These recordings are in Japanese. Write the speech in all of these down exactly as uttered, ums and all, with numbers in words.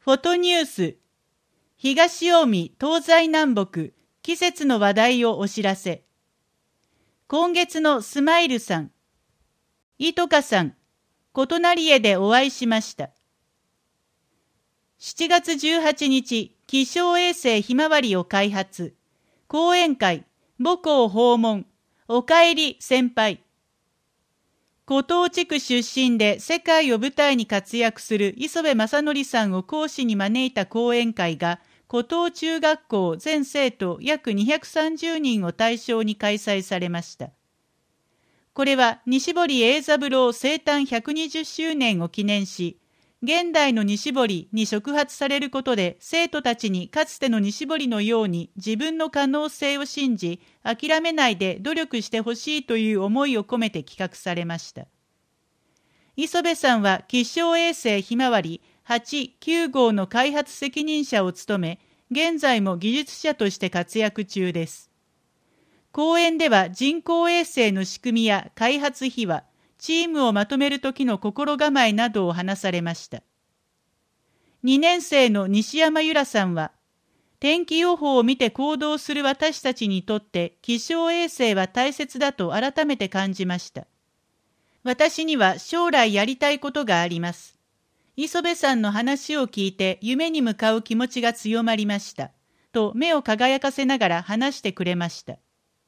フォトニュース、東近江東西南北、季節の話題をお知らせ。今月のスマイルさん、いとかさん、ことなりえでお会いしました。しちがつじゅうはちにち、気象衛星ひまわりを開発。講演会、母校訪問、おかえり先輩。湖東地区出身で世界を舞台に活躍する磯部正則さんを講師に招いた講演会が、湖東中学校全生徒約にひゃくさんじゅうにんを対象に開催されました。これは西堀英三郎生誕ひゃくにじゅっしゅうねんを記念し、現代の西堀に触発されることで生徒たちにかつての西堀のように自分の可能性を信じ、諦めないで努力してほしいという思いを込めて企画されました。磯部さんは気象衛星ひまわりはち、きゅうごうの開発責任者を務め、現在も技術者として活躍中です。講演では人工衛星の仕組みや開発秘話、チームをまとめる時の心構えなどを話されました。にねん生の西山由良さんは、天気予報を見て行動する私たちにとって気象衛星は大切だと改めて感じました。私には将来やりたいことがあります。磯部さんの話を聞いて夢に向かう気持ちが強まりました。と目を輝かせながら話してくれました。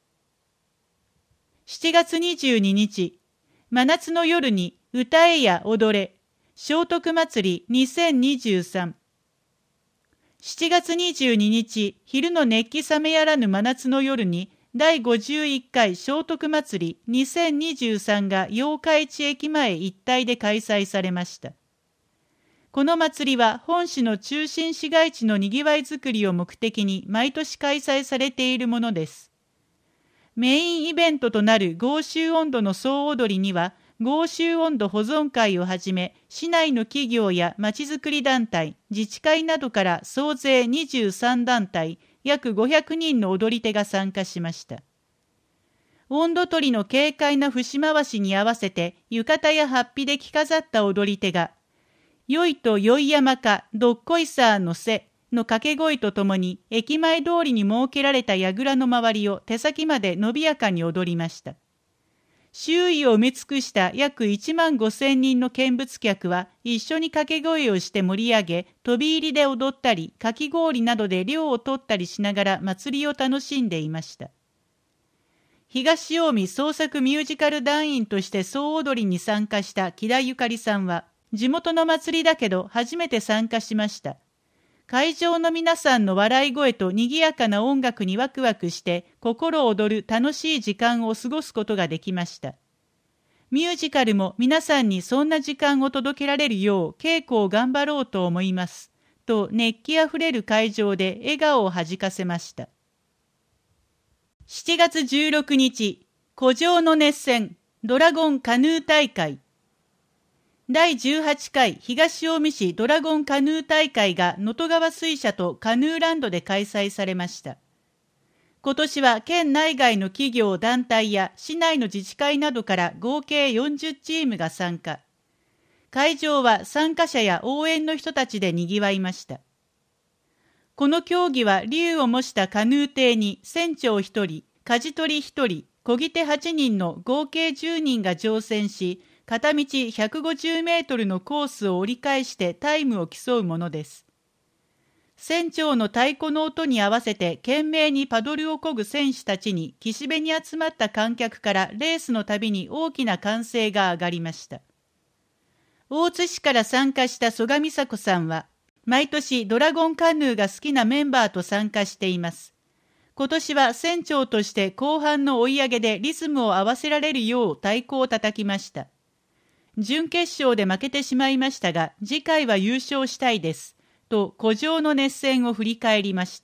しちがつにじゅうににち、真夏の夜に歌えや踊れ、聖徳祭りにせんにじゅうさん。しちがつにじゅうににち、昼の熱気冷めやらぬ真夏の夜に、だいごじゅういっかい聖徳祭りにせんにじゅうさんが八日市駅前一帯で開催されました。この祭りは本市の中心市街地のにぎわいづくりを目的に毎年開催されているものです。メインイベントとなる豪州音頭の総踊りには、豪州音頭保存会をはじめ、市内の企業やまちづくり団体、自治会などから総勢にじゅうさんだんたい、約ごひゃくにんの踊り手が参加しました。音頭取りの軽快な節回しに合わせて、浴衣や法被で着飾った踊り手が、よいとよい山かどっこいさーのせ、の掛け声とともに駅前通りに設けられた櫓の周りを手先まで伸びやかに踊りました。周囲を埋め尽くした約いちまんごせんにんの見物客は一緒に掛け声をして盛り上げ、飛び入りで踊ったり、かき氷などで涼を取ったりしながら祭りを楽しんでいました。東近江創作ミュージカル団員として総踊りに参加した木田ゆかりさんは、地元の祭りだけど初めて参加しました。会場の皆さんの笑い声と賑やかな音楽にワクワクして心躍る楽しい時間を過ごすことができました。ミュージカルも皆さんにそんな時間を届けられるよう稽古を頑張ろうと思います。と熱気あふれる会場で笑顔をはじかせました。しちがつじゅうろくにち、湖上の熱戦、ドラゴンカヌー大会。だいじゅうはちかい東近江市ドラゴンカヌー大会が能登川水車とカヌーランドで開催されました。今年は県内外の企業団体や市内の自治会などから合計よんじゅうチームが参加。会場は参加者や応援の人たちで賑わいました。この競技は竜を模したカヌー艇に船長ひとり、舵取りひとり、漕ぎ手はちにんの合計じゅうにんが乗船し、片道ひゃくごじゅうメートルのコースを折り返してタイムを競うものです。船長の太鼓の音に合わせて懸命にパドルを漕ぐ選手たちに岸辺に集まった観客からレースのたびに大きな歓声が上がりました。大津市から参加した曽我美佐子さんは、毎年ドラゴンカヌーが好きなメンバーと参加しています。今年は船長として後半の追い上げでリズムを合わせられるよう太鼓を叩きました。準決勝で負けてしまいましたが、次回は優勝したいです。と、湖上の熱戦を振り返りました。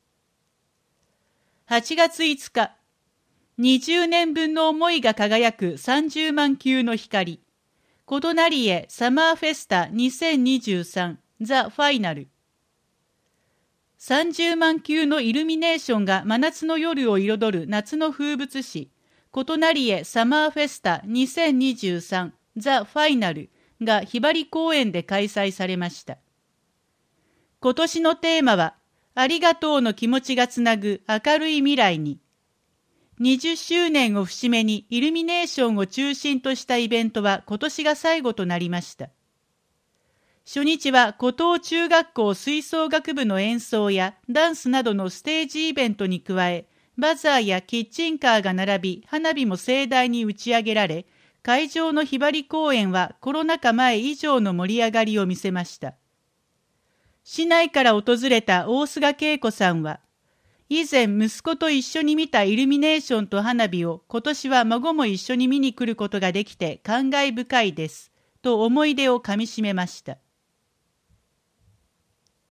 はちがついつか、にじゅうねんぶんの思いが輝くさんじゅうまんきゅうの光。ことなりえサマーフェスタにせんにじゅうさんザ・ファイナル。さんじゅうまんきゅうのイルミネーションが真夏の夜を彩る夏の風物詩。ことなりえサマーフェスタにせんにじゅうさんザ・ファイナルがひばり公園で開催されました。 今年のテーマは、ありがとうの気持ちがつなぐ明るい未来に。にじゅっしゅうねんを節目にイルミネーションを中心としたイベントは今年が最後となりました。初日は湖東中学校吹奏楽部の演奏やダンスなどのステージイベントに加え、バザーやキッチンカーが並び、花火も盛大に打ち上げられ、会場のひばり公園はコロナ禍前以上の盛り上がりを見せました。市内から訪れた大須賀恵子さんは、以前息子と一緒に見たイルミネーションと花火を今年は孫も一緒に見に来ることができて感慨深いです、と思い出をかみしめました。